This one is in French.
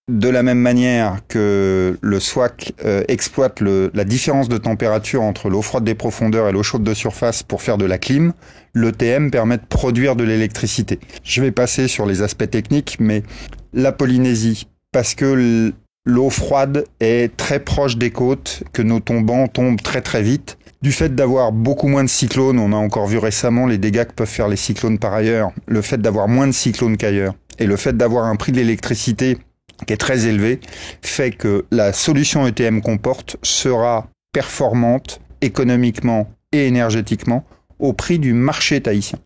de la même manière que le SWAC exploite la différence de température entre l'eau froide des profondeurs et l'eau chaude de surface pour faire de la clim, l'ETM permet de produire de l'électricité. Je vais passer sur les aspects techniques, mais la Polynésie, parce que l'eau froide est très proche des côtes, que nos tombants tombent très très vite, du fait d'avoir beaucoup moins de cyclones, on a encore vu récemment les dégâts que peuvent faire les cyclones par ailleurs, le fait d'avoir moins de cyclones qu'ailleurs, et le fait d'avoir un prix de l'électricité qui est très élevé, fait que la solution ETM qu'on porte sera performante économiquement et énergétiquement au prix du marché tahitien.